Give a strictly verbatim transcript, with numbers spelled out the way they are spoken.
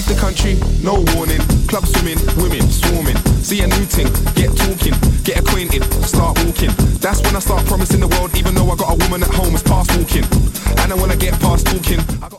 the country, no warning. Club swimming, women swarming. See a new thing, get talking, get acquainted, start walking. That's when I start promising the world, even though I got a woman at home, it's past walking. And then when I get past talking, I got